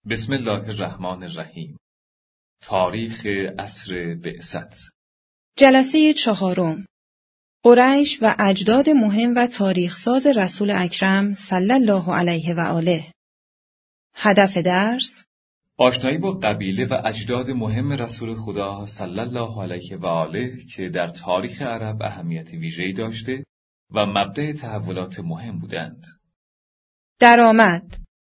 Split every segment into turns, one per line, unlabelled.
بسم الله الرحمن الرحیم. تاریخ عصر بعثت.
جلسه 4. قریش و اجداد مهم و تاریخساز رسول اکرم صلی الله علیه و آله. هدف درس:
آشنایی با قبیله و اجداد مهم رسول خدا صلی الله علیه و آله که در تاریخ عرب اهمیت ویژه‌ای داشته و مبدأ تحولات مهم بودند.
درآمد: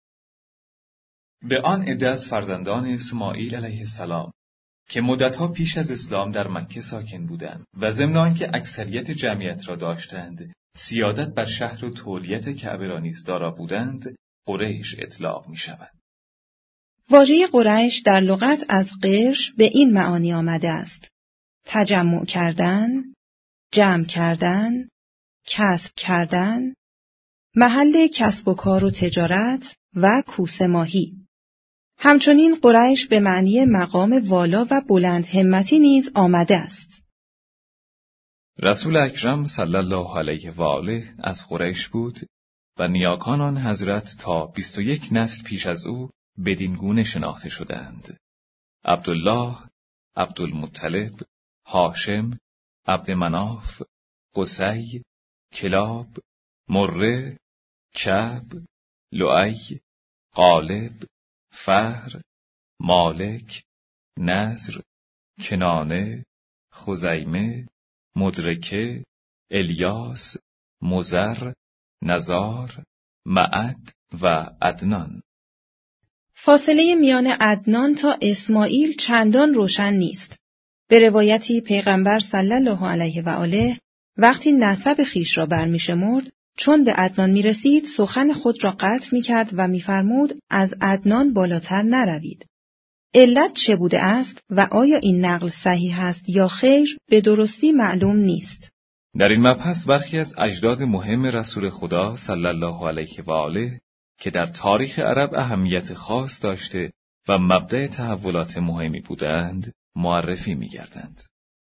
به آن عده از فرزندان اسماعیل علیه السلام که مدتها پیش از اسلام در مکه ساکن بودند و ضمن آنکه اکثریت جمعیت را داشتند، سیادت بر شهر و تولیت کعبه را نیز دارا بودند، قریش اطلاق می شود.
واژه قریش در لغت از قرش به این معانی آمده است: تجمع کردن، جمع کردن، کسب کردن، محل کسب و کار و تجارت و کوسه ماهی. همچنین قریش به معنی مقام والا و بلند همتی نیز آمده است.
رسول اکرم صلی الله علیه و آله از قریش بود و نیاکان آن حضرت تا 21 نسل پیش از او بدین گونه شناخته شدند: عبدالله، عبدالمطلب، هاشم، عبدمناف، قصی، کلاب، مره، کعب، لؤی، غالب، فهر، مالک، نضر، کنانه، خزیمه، مدرکه، الیاس، مضر، نزار، معد و عدنان.
فاصله میان عدنان تا اسماعیل چندان روشن نیست. به روایتی پیغمبر صلی الله علیه و آله وقتی نسب خیش را برمی‌شمرد، چون به عدنان می‌رسید سخن خود را قطع می‌کرد و می‌فرمود از عدنان بالاتر نروید. علت چه بوده است و آیا این نقل صحیح است یا خیر به درستی معلوم نیست.
در این مبحث برخی از اجداد مهم رسول خدا صلی الله علیه و آله که در تاریخ عرب اهمیت خاص داشته و مبدأ تحولات مهمی بودند معرفی می‌گردند.